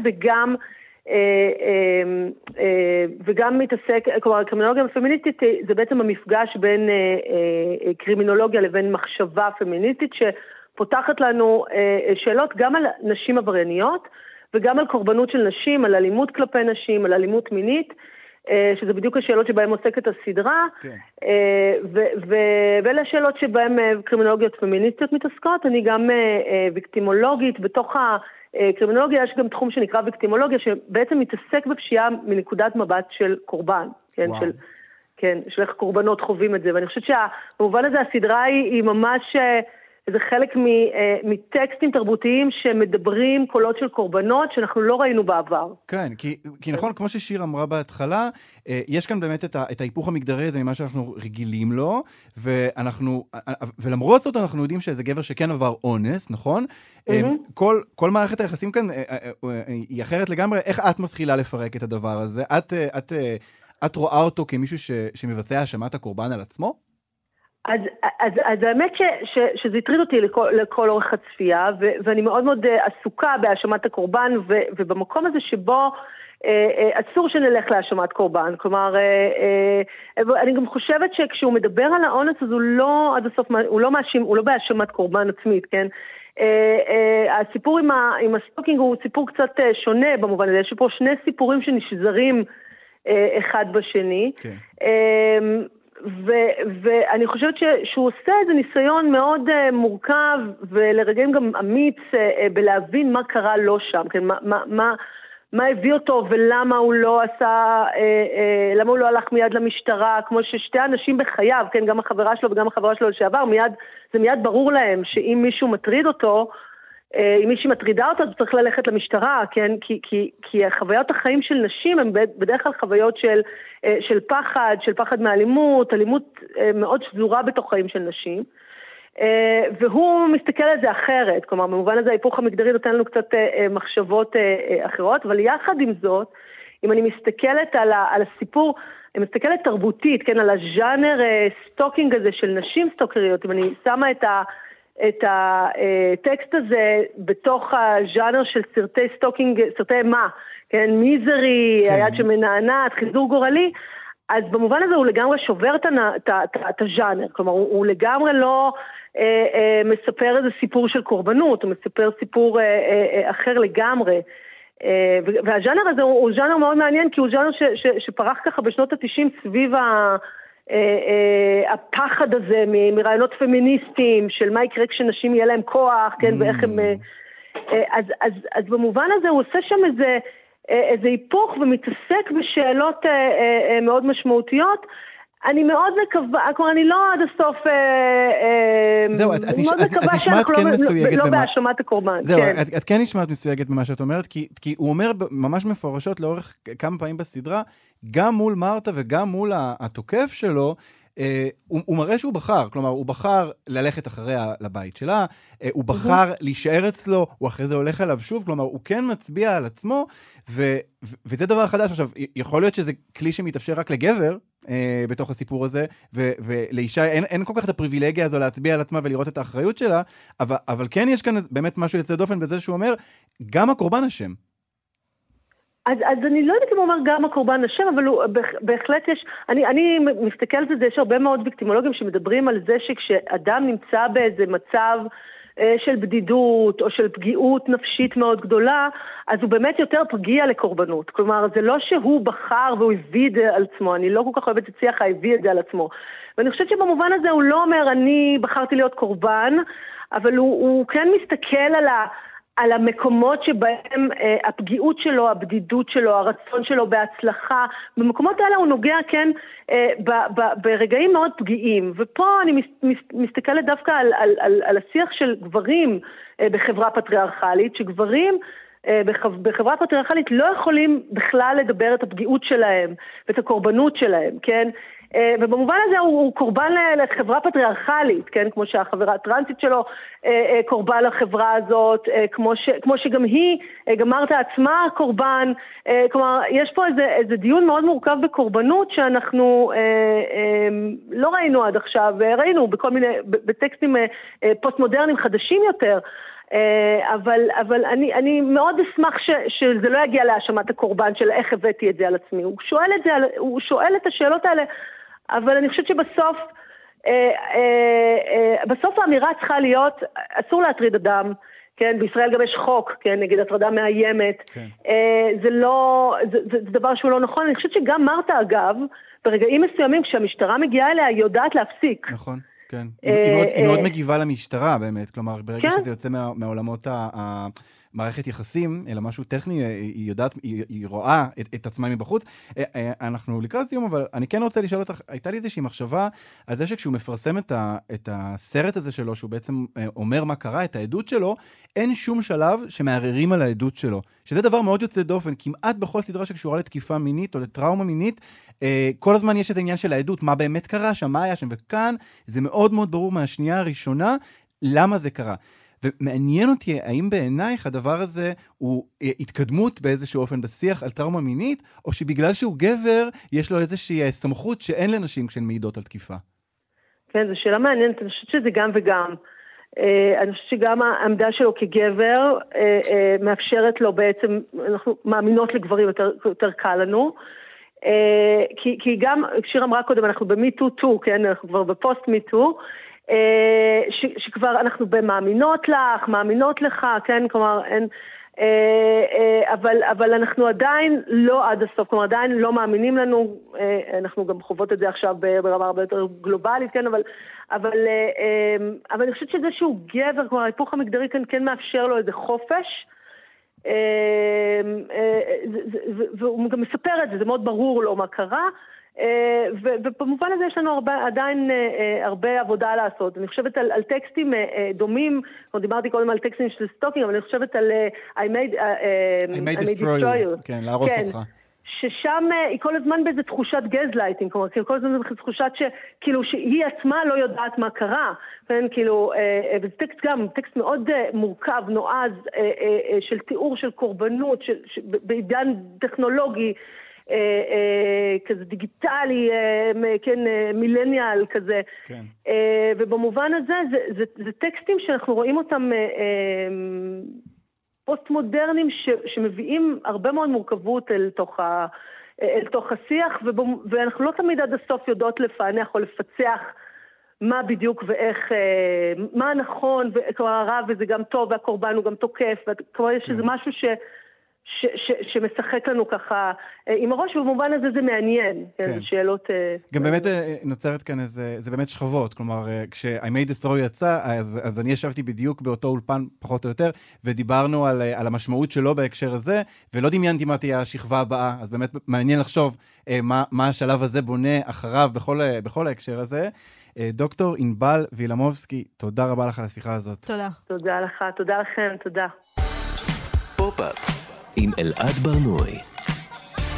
וגם מתעסק, כלומר, קרימינולוגיה פמיניסטית זה בעצם המפגש בין קרימינולוגיה לבין מחשבה פמיניסטית, שפותחת לנו שאלות גם על נשים עברייניות, וגם על קורבנות של נשים, על אלימות כלפי נשים, על אלימות מינית, שזה בדיוק השאלות שבהן עוסקת הסדרה, ואלה השאלות שבהן קרימינולוגיות פמיניסטיות מתעסקות. אני גם ויקטימולוגית, בתוך הקרימינולוגיה יש גם תחום שנקרא ויקטימולוגיה, שבעצם מתעסק בפשיעה מנקודת מבט של קורבן, של איך קורבנות חווים את זה, ואני חושבת שבמובן הזה הסדרה היא ממש זה חלק מטקסטים תרבותיים שמדברים קולות של קורבנות שאנחנו לא ראינו בעבר. כן, כי נכון, כמו ששיר אמרה בהתחלה, יש כאן באמת את ההיפוך המגדרי הזה ממה שאנחנו רגילים לו, ולמרות זאת אנחנו יודעים שזה גבר שכן עבר אונס, נכון? כל מערכת היחסים כאן היא אחרת לגמרי. איך את מתחילה לפרק את הדבר הזה? את רואה אותו כמישהו שמבצע האשמת הקורבן על עצמו? אז האמת שזה הטריד אותי לכל אורך הצפייה, ואני מאוד מאוד עסוקה בהאשמת הקורבן, ובמקום הזה שבו אסור שנלך להאשמת קורבן. כלומר, אני גם חושבת שכשהוא מדבר על האונס, אז הוא לא עד הסוף, הוא לא בהאשמת קורבן עצמית, כן? הסיפור עם הסטוקינג הוא סיפור קצת שונה במובן הזה, יש פה שני סיפורים שנשזרים אחד בשני. כן. ואני חושבת שהוא עושה איזה ניסיון מאוד מורכב ולרגעים גם אמיץ בלהבין מה קרה לו שם, כן? מה הביא אותו ולמה הוא לא עשה, למה הוא לא הלך מיד למשטרה, כמו ששתי אנשים בחייו, כן? גם החברה שלו וגם החברה שלו לשעבר, זה מיד ברור להם שאם מישהו מטריד אותו, אם מישהי מטרידה אותה, צריך ללכת למשטרה, כן? כי חוויות החיים של נשים הן בדרך כלל חוויות של פחד מאלימות, אלימות מאוד שזורה בתוך חיים של נשים, והוא מסתכל על זה אחרת, כלומר, במובן הזה ההיפוך המגדרי נותן לנו קצת מחשבות אחרות, אבל יחד עם זאת, אם אני מסתכלת על הסיפור, אני מסתכלת תרבותית, כן? על הז'אנר סטוקינג הזה של נשים סטוקריות, אם אני שמה את הטקסט הזה בתוך הז'אנר של סרטי סטוקינג, סרטי אימה, כן, מיזרי, היד שמנענעת, חיזור גורלי, אז במובן הזה הוא לגמרי שובר את הז'אנר, כלומר הוא לגמרי לא מספר איזה סיפור של קורבנות, הוא מספר סיפור אחר לגמרי, והז'אנר הזה הוא ז'אנר מאוד מעניין, כי הוא ז'אנר שפרח ככה בשנות ה-90 סביב הפחד הזה מרעיונות פמיניסטיים, של מה יקרה כשנשים יהיה להם כוח, כן, ואיך הם... אז במובן הזה הוא עושה שם איזה היפוך ומתעסק בשאלות מאוד משמעותיות. אני מאוד מקווה, כלומר אני לא עד הסוף, זהו, את נשמעת כן מסויגת, לא בהאשמת הקורבן. זהו, את כן נשמעת מסויגת במה שאת אומרת, כי הוא אומר ממש מפורשות לאורך כמה פעמים בסדרה, גם מול מרתה וגם מול התוקף שלו, הוא מראה שהוא בחר, כלומר, הוא בחר ללכת אחריה לבית שלה, הוא בחר להישאר אצלו, הוא אחרי זה הולך עליו שוב, כלומר, הוא כן מצביע על עצמו, וזה דבר חדש. עכשיו, יכול להיות שזה כלי שמתאפשר רק לגבר, בתוך הסיפור הזה, ולאישה אין כל כך את הפריבילגיה הזו להצביע על עצמה ולראות את האחריות שלה, אבל כן יש כאן באמת משהו יוצא דופן בזה שהוא אומר, גם הקורבן אשם. אז אני לא יודעת אם הוא אומר גם הקורבן אשם, אבל הוא בהחלט יש, אני מסתכלת על זה, יש הרבה מאוד ויקטימולוגים שמדברים על זה שכשאדם נמצא באיזה מצב של בדידות או של פגיעות נפשית מאוד גדולה, אז הוא באמת יותר פגיע לקורבנות. כלומר, זה לא שהוא בחר והוא הביא את זה על עצמו, אני לא כל כך אוהבת את שיח הביא את זה על עצמו. ואני חושבת שבמובן הזה הוא לא אומר, אני בחרתי להיות קורבן, אבל הוא כן מסתכל על המקומות שבהם הפגיעות שלו, הבדידות שלו, הרצון שלו בהצלחה, במקומות האלה הוא נוגע כן ברגעים מאוד פגיעים. ופה אני מסתכלת דווקא על השיח של גברים בחברה פטריארכלית, שגברים בחברה פטריארכלית לא יכולים בכלל לדבר את הפגיעות שלהם ואת הקורבנות שלהם, כן? ובמובן הזה הוא קורבן לחברה פטריארכלית, כן? כמו שהחברה הטרנסית שלו קורבן לחברה הזאת, כמו שגם היא, גם מרתה עצמה קורבן. כלומר, יש פה איזה דיון מאוד מורכב בקורבנות שאנחנו לא ראינו עד עכשיו, ראינו בכל מיני, בטקסטים פוסט-מודרניים חדשים יותר, אבל אני מאוד אשמח שזה לא יגיע להאשמת הקורבן של איך הבאתי את זה על עצמי. הוא שואל את השאלות האלה, אבל אני חושבת שבסוף האמירה צריכה להיות, אסור להטריד אדם, כן, בישראל גם יש חוק, כן, נגד הטרדה מאיימת. כן. זה דבר שהוא לא נכון. אני חושבת שגם מרתה, אגב, ברגעים מסוימים כשהמשטרה מגיעה אליה, היא יודעת להפסיק. נכון. כן, היא מאוד מגיבה למשטרה באמת, כלומר ברגע שזה יוצא מהעולמות המערכת יחסים, אלא משהו טכני, היא יודעת, היא רואה את עצמה מבחוץ. אנחנו לקראת סיום, אבל אני כן רוצה לשאול אותך, הייתה לי איזושהי מחשבה על זה שכשהוא מפרסם את הסרט הזה שלו, שהוא בעצם אומר מה קרה, את העדות שלו, אין שום שלב שמערערים על העדות שלו, שזה דבר מאוד יוצא דופן, כמעט בכל סדרה שקשורה לתקיפה מינית או לטראומה מינית, כל הזמן יש את העניין של העדות, מה באמת קרה שם, מה היה שם, וכאן זה מאוד מאוד ברור מהשנייה הראשונה, למה זה קרה. ומעניין אותי, האם בעינייך הדבר הזה הוא התקדמות באיזשהו אופן בשיח על טראומה מינית, או שבגלל שהוא גבר, יש לו איזושהי סמכות שאין לנשים כשהן מעידות על תקיפה? כן, זו שאלה מעניינת, אני חושבת שזה גם וגם. אני חושבת שגם העמדה שלו כגבר מאפשרת לו בעצם, אנחנו מאמינות לגברים יותר קל לנו, כי גם, כשיר אמרה קודם, אנחנו ב-MeToo, כן, אנחנו כבר בפוסט-MeToo, שכבר אנחנו במאמינות לך, מאמינות לך, כן, כלומר, אבל אנחנו עדיין לא עד הסוף, כלומר, עדיין לא מאמינים לנו, אנחנו גם חוות את זה עכשיו ברמה הרבה יותר גלובלית, כן, אבל אני חושבת שזה שהוא גבר, כלומר, ההיפוך המגדרי כאן כן מאפשר לו איזה חופש, והוא גם מספר את זה, זה מאוד ברור לו מה קרה, ובמובן הזה יש לנו עדיין הרבה עבודה לעשות. אני חושבת על טקסטים דומים, דיברתי קודם על טקסטים של סטוקינג, אבל אני חושבת על I made destroy you. כן, להרוס אותך. ששם היא כל הזמן באיזו תחושת גזלייטינג, כלומר, כל הזמן באיזו תחושת שכאילו שהיא עצמה לא יודעת מה קרה, כן, כאילו, וזה טקסט גם, טקסט מאוד מורכב, נועז, של תיאור של קורבנות, בעידן טכנולוגי, כזה דיגיטלי, כן, מילניאל כזה. כן. ובמובן הזה, זה טקסטים שאנחנו רואים אותם פוסט-מודרניים שמביאים הרבה מאוד מורכבות אל תוך השיח, ואנחנו לא תמיד עד הסוף יודעות לפענח או לפצח מה בדיוק ואיך, מה נכון, וכבר הרב וזה גם טוב, והקורבן הוא גם תוקף, וכבר יש איזה משהו שמשחק לנו ככה עם הראש, ובמובן הזה זה מעניין, כן. שאלות... גם באמת נוצרת כאן זה באמת שכבות, כלומר, כש-I made destroy יצא, אז אני ישבתי בדיוק באותו אולפן, פחות או יותר, ודיברנו על המשמעות שלו בהקשר הזה, ולא דמיינתי מה תהיה השכבה הבאה, אז באמת מעניין לחשוב מה השלב הזה בונה אחריו בכל ההקשר הזה. דוקטור ענבל וילמובסקי, תודה רבה לך על השיחה הזאת. תודה. תודה לך, תודה לכם, תודה. פופ-אפ עם אלעד ברנועי.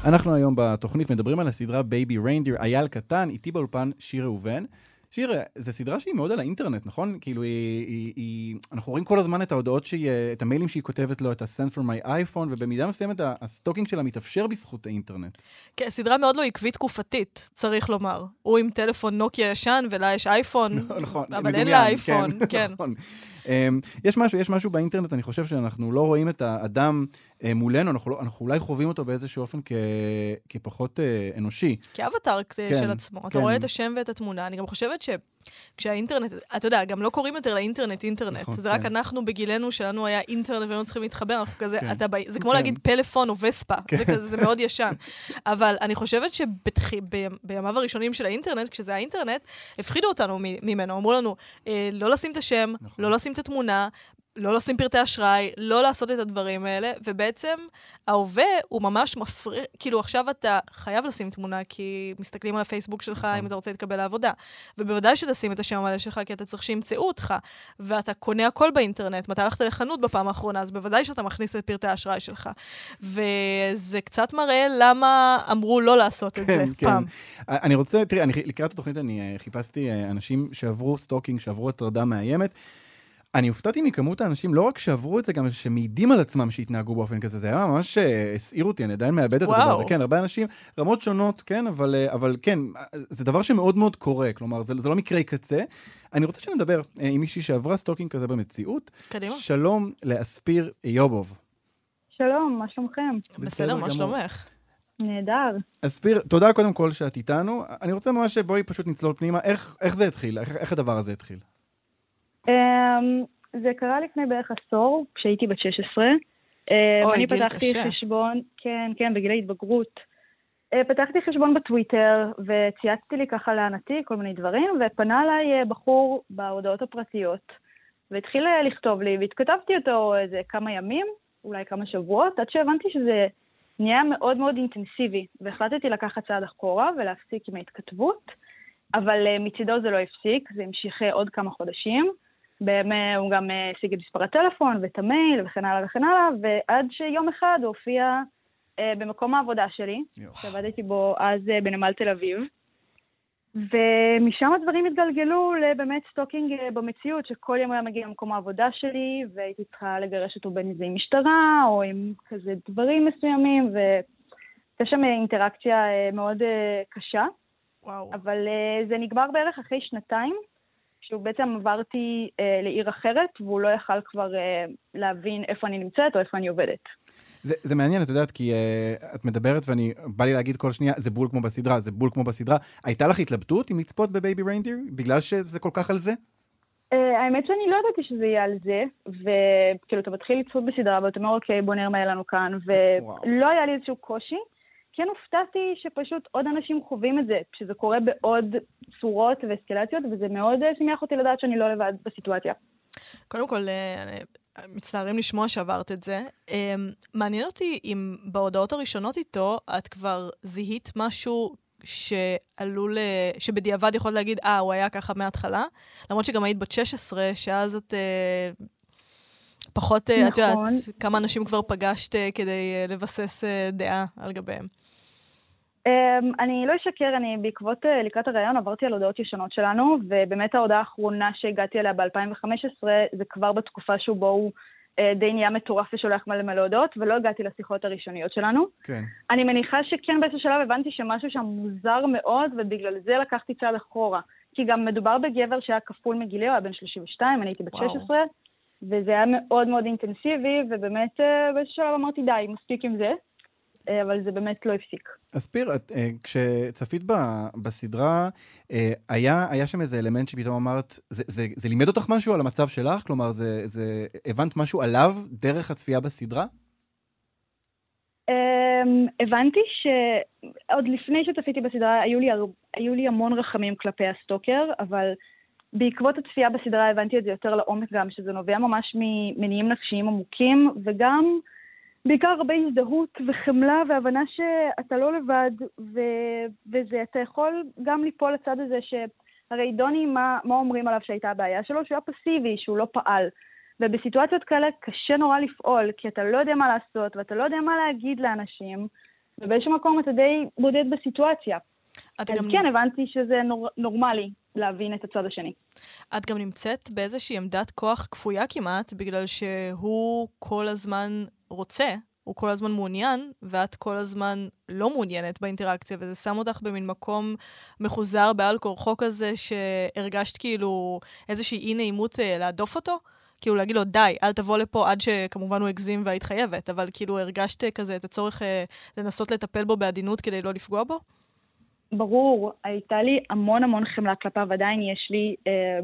אנחנו היום בתוכנית מדברים על הסדרה בייבי ריינדיר, אייל קטן, איתי באולפן שיר ראובן. שיר, זו סדרה שהיא מאוד על האינטרנט, נכון? כאילו, אנחנו רואים כל הזמן את ההודעות, את המיילים שהיא כותבת לו, את ה-Send from my iPhone, ובמידה מסוימת הסטוקינג שלה מתאפשר בזכות האינטרנט. כן, סדרה מאוד לא עקבית תקופתית, צריך לומר. הוא עם טלפון נוקיה ישן, ולה יש אייפון, אבל אין לה אייפון, כן. יש משהו באינטרנט, אני חושב שאנחנו לא רואים את האדם מולנו, אנחנו אולי חווים אותו באיזשהו אופן כפחות אנושי. כאבטר של עצמו. אתה רואה את השם ואת התמונה. אני גם חושבת שכשהאינטרנט, אתה יודע, גם לא קוראים יותר לאינטרנט אינטרנט. זה רק אנחנו בגילנו שלנו היה אינטרנט והיינו צריכים להתחבר, אנחנו כזה, זה כמו להגיד פלאפון או וספה, זה מאוד ישן. אבל אני חושבת שבימיו הראשונים של האינטרנט, כשזה האינטרנט, הפחידו אותנו ממנו. אמרו לנו, לא לשים את השם, לא לשים את התמונה, לא לשים פרטי אשראי, לא לעשות את הדברים האלה, ובעצם ההווה הוא ממש מפריע, כאילו עכשיו אתה חייב לשים תמונה, כי מסתכלים על הפייסבוק שלך אם אתה רוצה להתקבל לעבודה, ובוודאי שתשים את השם המלא שלך, כי אתה צריך שימצאו אותך, ואתה קונה הכל באינטרנט, מתי הלכת לחנות בפעם האחרונה, אז בוודאי שאתה מכניס את פרטי האשראי שלך, וזה קצת מראה למה אמרו לא לעשות את זה פעם. אני רוצה, תראי, לקראת התוכנית אני חיפשתי אנשים שעברו סטוקינג, שעברו הטרדה מאיימת, אני הופתעתי מכמות האנשים, לא רק שעברו את זה, גם שמעידים על עצמם שהתנהגו באופן כזה. זה היה ממש הסעיר אותי, אני עדיין מאבד את הדבר הזה. כן, הרבה אנשים, רמות שונות, כן, אבל כן, זה דבר שמאוד מאוד קורה, כלומר, זה לא מקרה קצה. אני רוצה שנדבר עם מישהי שעברה סטוקינג כזה במציאות. קדימה. שלום לאספיר איובוב. שלום, מה שלומכם? בסדר, מה שלומך? נהדר. אספיר, תודה קודם כל שאת איתנו. אני רוצה ממש שבואי פשוט נצלול פנימה. איך זה התחיל? איך הדבר הזה התחיל? זה קרה לפני בערך עשור, כשהייתי בת 16. אני פתחתי חשבון, כן, בגיל ההתבגרות. פתחתי חשבון בטוויטר, וצייצתי לי ככה לענתי כל מיני דברים, ופנה עליי בחור בהודעות הפרטיות, והתחיל לכתוב לי, והתכתבתי אותו איזה כמה ימים, אולי כמה שבועות, עד שהבנתי שזה נהיה מאוד מאוד אינטנסיבי, והחלטתי לקחת צעד אחורה ולהפסיק עם ההתכתבות, אבל מצידו זה לא הפסיק, זה המשיך עוד כמה חודשים, באמת הוא גם השיג את מספר הטלפון ואת המייל וכן הלאה וכן הלאה, ועד שיום אחד הוא הופיע במקום העבודה שלי, שעבדתי בו אז בנמל תל אביב, ומשם הדברים התגלגלו לבאמת סטוקינג במציאות, שכל יום היה מגיע למקום העבודה שלי, והייתי צריכה לגרש אותו בין איזה עם משטרה, או עם כזה דברים מסוימים, והייתה שם אינטראקציה מאוד קשה, אבל זה נגמר בערך אחרי שנתיים, שהוא בעצם עברתי לעיר אחרת, והוא לא יכל כבר להבין איפה אני נמצאת או איפה אני עובדת. זה מעניין, את יודעת, כי את מדברת ואני בא לי להגיד כל שנייה, זה בול כמו בסדרה, זה בול כמו בסדרה. הייתה לך התלבטות עם לצפות בבייבי ריינדיר? בגלל שזה כל כך על זה? האמת שאני לא ידעתי שזה יהיה על זה, וכאילו אתה מתחיל לצפות בסדרה, ואתה אומר, אוקיי, בוא נראה מה יהיה לנו כאן, ולא היה לי איזשהו קושי. כן הופתעתי שפשוט עוד אנשים חווים את זה, שזה קורה בעוד צורות ואסקלציות, וזה מאוד שמח אותי לדעת שאני לא לבד בסיטואציה. קודם כל, מצטערים לשמוע שעברת את זה. מעניין אותי אם בהודעות הראשונות איתו, את כבר זיהית משהו שבדיעבד יכול להגיד, הוא היה ככה מההתחלה, למרות שגם היית בת 16, שאז את פחות, את יודעת, כמה אנשים כבר פגשת כדי לבסס דעה על גביהם. אני לא אשקר, אני בעקבות לקראת הרעיון עברתי על הודעות ישנות שלנו, ובאמת ההודעה האחרונה שהגעתי אליה ב-2015, זה כבר בתקופה שבו הוא די נהיה מטורף ושולח מלא הודעות, ולא הגעתי לשיחות הראשוניות שלנו. כן. אני מניחה שכן באיזשהו שלב הבנתי שמשהו שם מוזר מאוד, ובגלל זה לקחתי צעד אחורה. כי גם מדובר בגבר שהיה כפול מגילי, הוא היה בן 32, אני הייתי בת 16, וזה היה מאוד מאוד אינטנסיבי, ובאמת באיזשהו שלב אמרתי די, מספיק עם זה. אבל זה באמת לא הפסיק. אספיר, כשצפית בסדרה, היה שם איזה אלמנט שפתאום אמרת, זה לימד אותך משהו על המצב שלך? כלומר, הבנת משהו עליו דרך הצפייה בסדרה? הבנתי שעוד לפני שצפיתי בסדרה, היו לי המון רחמים כלפי הסטוקר, אבל בעקבות הצפייה בסדרה הבנתי את זה יותר לעומק גם, שזה נובע ממש ממניעים נפשיים עמוקים, וגם בעיקר הרבה הזדהות וחמלה והבנה שאתה לא לבד, וזה אתה יכול גם ליפול לצד הזה שהרי דוני, מה אומרים עליו שהייתה הבעיה שלו? שהוא היה פסיבי, שהוא לא פעל. ובסיטואציות כאלה קשה נורא לפעול, כי אתה לא יודע מה לעשות, ואתה לא יודע מה להגיד לאנשים, ובאיזשהו מקום אתה די בודד בסיטואציה. אז כן, הבנתי שזה נורמלי להבין את הצד השני. את גם נמצאת באיזושהי עמדת כוח כפויה כמעט, בגלל שהוא כל הזמן רוצה, הוא כל הזמן מעוניין, ואת כל הזמן לא מעוניינת באינטראקציה, וזה שם אותך במין מקום מחוזר בעל כורחו כזה, שהרגשת כאילו איזושהי אי נעימות להדוף אותו, כאילו להגיד לו, די, אל תבוא לפה עד שכמובן הוא הגזים והיית חייבת, אבל כאילו הרגשת כזה את הצורך לנסות לטפל בו בעדינות כדי לא לפגוע בו? ברור, הייתה לי המון חמלה כלפיו, עדיין יש לי,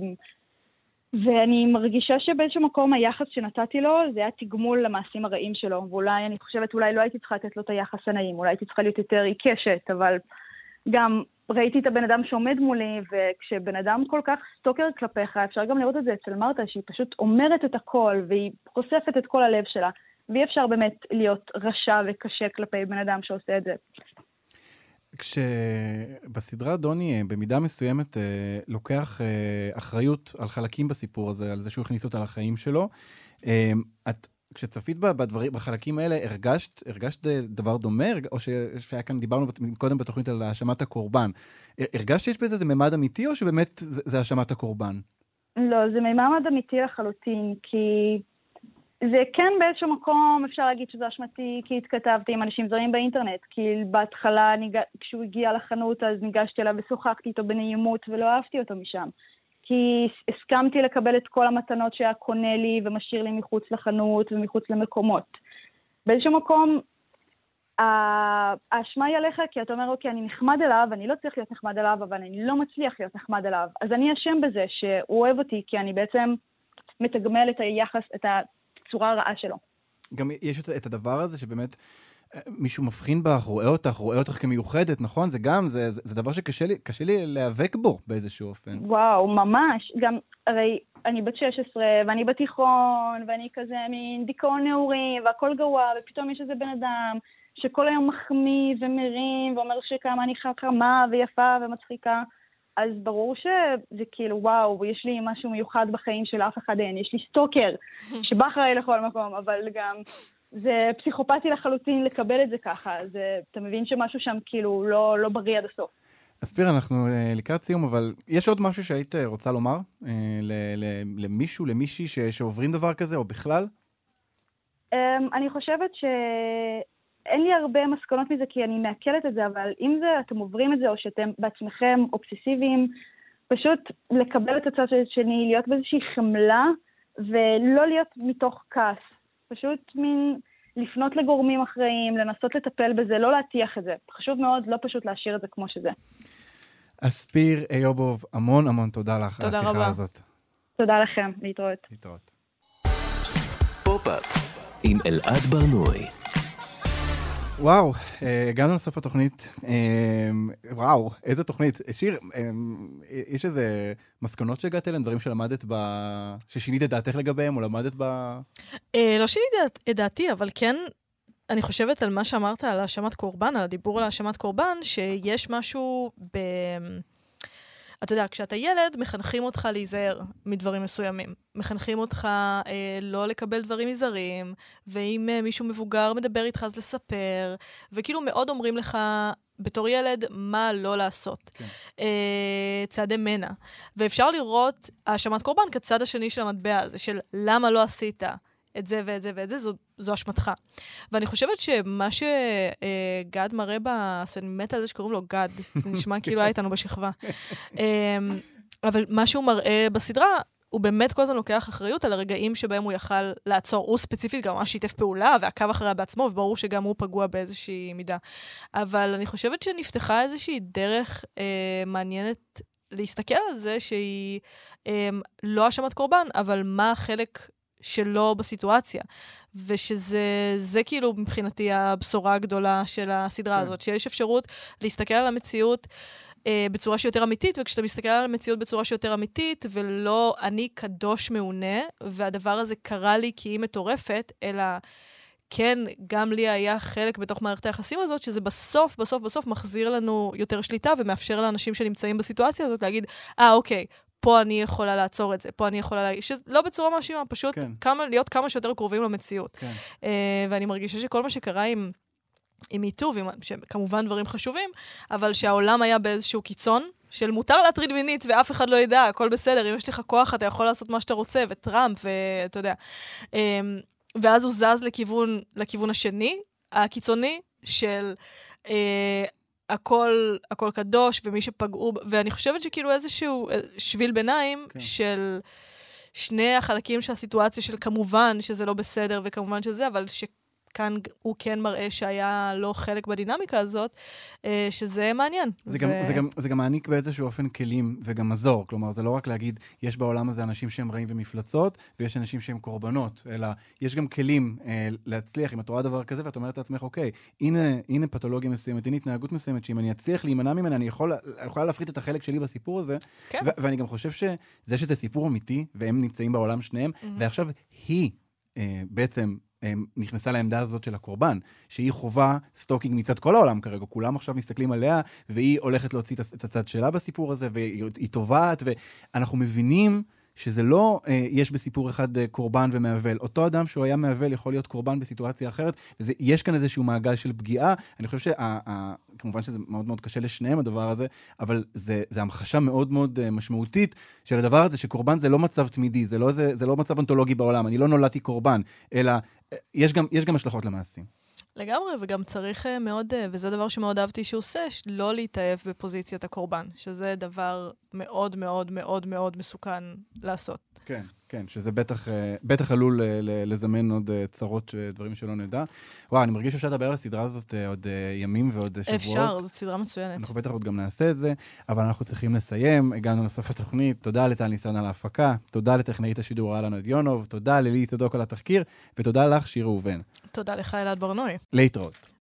ואני מרגישה שבאיזשהו מקום היחס שנתתי לו, זה היה תגמול למעשים הרעים שלו, ואולי, אני חושבת, אולי לא הייתי צריכה לתת לו את היחס הנעים, אולי הייתי צריכה להיות יותר עיקשת, אבל גם ראיתי את הבן אדם שעומד מולי, וכשבן אדם כל כך סטוקר כלפיך, אפשר גם לראות את זה אצל מרתה, שהיא פשוט אומרת את הכל, והיא חושפת את כל הלב שלה, ואי אפשר באמת להיות רשע וקשה כלפי בן אדם שעושה את זה. כשבסדרה דוני במידה מסוימת לוקח אחריות על חלקים בסיפור הזה, על זה שהוא הכניס אותה לחיים שלו, כשצפית בחלקים האלה, הרגשת דבר דומה, או שהיה כאן, דיברנו קודם בתוכנית על האשמת הקורבן, הרגשת שיש בזה ממד אמיתי, או שבאמת זה האשמת הקורבן? לא, זה ממד אמיתי לחלוטין, כי זה כן באיזשהו מקום, אפשר להגיד שזה אשמתי, כי התכתבתי עם אנשים זרים באינטרנט, כי בהתחלה, כשהוא הגיע לחנות, אז ניגשתי אליו ושוחחתי איתו בנעימות, ולא אהבתי אותו משם. כי הסכמתי לקבל את כל המתנות שהיה קונה לי, ומשאיר לי מחוץ לחנות ומחוץ למקומות. באיזשהו מקום, האשמה היא עליך, כי אתה אומר, אוקיי, אני נחמד אליו, אני לא צריך להיות נחמד אליו, אבל אני לא מצליח להיות נחמד אליו. אז אני אשם בזה שהוא אוהב אותי, כי אני בעצם מתגמל את היחס, את הצורה הרעה שלו. גם יש את הדבר הזה שבאמת מישהו מבחין בך, רואה אותך כמיוחדת, נכון? זה גם, זה דבר שקשה לי להיאבק בו באיזשהו אופן. וואו, ממש. גם, הרי אני בת 16, ואני בתיכון, ואני כזה מין דיכאון נעורי, והכל גרוע, ופתאום יש איזה בן אדם שכל היום מחמיא ומרים, ואומר שכמה אני חכמה ויפה ומצחיקה. אז ברור שזה כאילו, וואו, יש לי משהו מיוחד בחיים של אף אחד אין. יש לי סטוקר שבא אחריי לכל מקום, אבל גם זה פסיכופתי לחלוטין לקבל את זה ככה. אתה מבין שמשהו שם כאילו לא בריא עד הסוף. אז פיר, אנחנו לקראת סיום, אבל יש עוד משהו שהיית רוצה לומר למישהו, למישהי שעוברים דבר כזה, או בכלל? אני חושבת אין לי הרבה מסקנות מזה, כי אני מעכלת את זה, אבל אם אתם עוברים את זה, או שאתם בעצמכם אובססיביים, פשוט לקבל את הצד שני, להיות באיזושהי חמלה, ולא להיות מתוך כעס. פשוט לפנות לגורמים אחראים, לנסות לטפל בזה, לא להטיח את זה. חשוב מאוד, לא פשוט להשאיר את זה כמו שזה. אז פיר איובוב, המון תודה לך על השיחה הזאת. תודה לכם, להתראות. פופ-אפ עם אלעד ברנועי. וואו, הגענו לסוף התוכנית. וואו, איזה תוכנית. שיר, יש איזה מסקנות שהגעת אליהן, דברים שלמדת ששינית את דעתך לגביהם, או למדת לא שינית את דעתי, אבל כן, אני חושבת על מה שאמרת, על האשמת קורבן, על הדיבור על האשמת קורבן, שיש משהו אתה יודע, כשאתה ילד, מחנכים אותך להיזהר מדברים מסוימים. מחנכים אותך לא לקבל דברים מזרים, ואם מישהו מבוגר מדבר איתך אז לספר, וכאילו מאוד אומרים לך בתור ילד מה לא לעשות. כן. צעדי מנע. ואפשר לראות האשמת קורבן כצד השני של המטבע הזה, של למה לא עשית את זה ואת זה ואת זה, זו אשמתך. ואני חושבת שמה שגד מראה אני מתה על זה שקוראים לו גד, זה נשמע כאילו היה איתנו בשכבה. אבל מה שהוא מראה בסדרה, הוא באמת כל הזמן לוקח אחריות על הרגעים שבהם הוא יכל לעצור. הוא ספציפית גם ממש שיתף פעולה, ועקב אחריה בעצמו, וברור שגם הוא פגוע באיזושהי מידה. אבל אני חושבת שנפתחה איזושהי דרך מעניינת להסתכל על זה, שהיא לא האשמת קורבן, אבל מה החלק שלו בסיטואציה, ושזה כאילו מבחינתי הבשורה הגדולה של הסדרה הזאת, שיש אפשרות להסתכל על המציאות בצורה שיותר אמיתית, וכשאתה מסתכל על המציאות בצורה שיותר אמיתית, ולא אני קדוש מעונה, והדבר הזה קרה לי כי היא מטורפת, אלא כן, גם לי היה חלק בתוך מערכת היחסים הזאת, שזה בסוף מחזיר לנו יותר שליטה, ומאפשר לאנשים שנמצאים בסיטואציה הזאת להגיד, אוקיי, פה אני יכולה לעצור את זה, פה אני יכולה לא בצורה מאשימה, פשוט להיות כמה שיותר קרובים למציאות. ואני מרגישה שכל מה שקרה עם עם איתו, שכמובן דברים חשובים, אבל שהעולם היה באיזשהו קיצון, של מותר להטריד מינית ואף אחד לא ידע, הכל בסדר, אם יש לך כוח אתה יכול לעשות מה שאתה רוצה, וטראמפ, ואתה יודע. ואז הוא זז לכיוון השני, הקיצוני, של הכל קדוש, ומי שפגעו, ואני חושבת שכאילו איזשהו שביל ביניים, של שני החלקים של הסיטואציה, של כמובן שזה לא בסדר, וכמובן שזה, אבל כאן הוא כן מראה שהיה לא חלק בדינמיקה הזאת, שזה מעניין. זה גם מעניק באיזשהו אופן כלים וגם מזור. כלומר, זה לא רק להגיד, יש בעולם הזה אנשים שהם רעים ומפלצות, ויש אנשים שהם קורבנות, אלא יש גם כלים להצליח, אם את רואה דבר כזה, ואת אומרת לעצמך, אוקיי, הנה פתולוגיה מסוימת, הנה התנהגות מסוימת, שאם אני אצליח להימנע ממנה, אני יכולה להפחית את החלק שלי בסיפור הזה, ואני גם חושב שזה סיפור אמיתי, והם נמצאים בעולם שניהם, ועכשיו היא בעצם נכנסה לעמדה הזאת של הקורבן, שהיא חובה סטוקינג מצד כל העולם כרגע, כולם עכשיו מסתכלים עליה, והיא הולכת להוציא את הצד שלה בסיפור הזה, והיא טובעת, ואנחנו מבינים שזה לא יש בסיפור אחד קורבן ומעבל. אותו אדם שהוא היה מעבל יכול להיות קורבן בסיטואציה אחרת, ויש כאן איזשהו מעגל של פגיעה. אני חושב כמובן שזה מאוד מאוד קשה לשניהם הדבר הזה, אבל זה המחשה מאוד מאוד משמעותית של הדבר הזה, שקורבן זה לא מצב תמידי, זה לא מצב אונתולוגי בעולם, אני לא נולדתי קורבן, אלא יש גם השלכות למעשים. לגמרי, וגם צריך מאוד, וזה דבר שמאוד אהבתי שהוא עושה, לא להתאהב בפוזיציית הקורבן, שזה דבר מאוד מאוד מאוד מאוד מסוכן לעשות. כן, כן, שזה בטח עלול לזמן עוד צרות, דברים שלא נדע. וואו, אני מרגיש שאפשר לדבר על הסדרה הזאת עוד ימים ועוד שבועות. אפשר, זאת סדרה מצוינת. אנחנו בטח עוד גם נעשה את זה, אבל אנחנו צריכים לסיים. הגענו לסוף התוכנית. תודה לטל ניסן על ההפקה, תודה לטכנאית השידור אלנה דיונוב, תודה ללי צדוק על התחקיר, ותודה לך שיר ראובן. תודה לך אלעד ברנועי. להתראות.